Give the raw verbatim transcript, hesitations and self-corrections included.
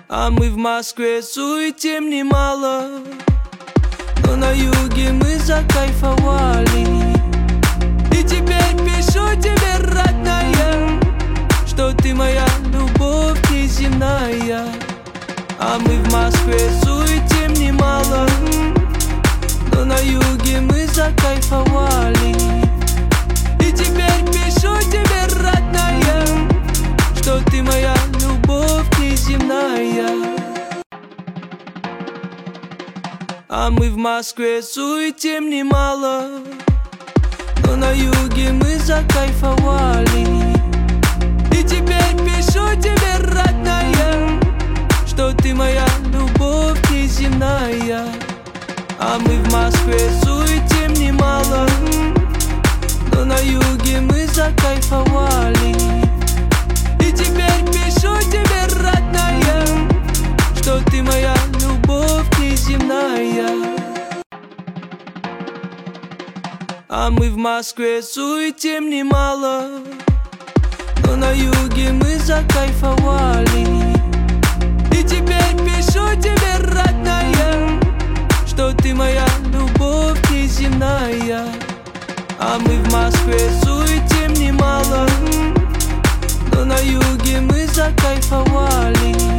А мы в Москве суетим немало, но на юге мы закайфовали. И теперь пишу тебе, родная, что ты моя любовь неземная. А мы в Москве суетим немало, но на юге мы закайфовали. И теперь пишу тебе, родная, что ты моя любовь неземная. А мы в Москве суетим немало, но на юге мы закайфовали. И теперь пишу тебе, родная, что ты моя любовь неземная. А мы в Москве суетим немало, но на юге мы закайфовали. И теперь пишу тебе, родная, что ты моя любовь неземная. А мы в Москве суетим немало, но на юге мы закайфовали. И теперь пишу тебе, родная, что ты моя любовь неземная. А мы в Москве суетим немало, но на юге мы закайфовали.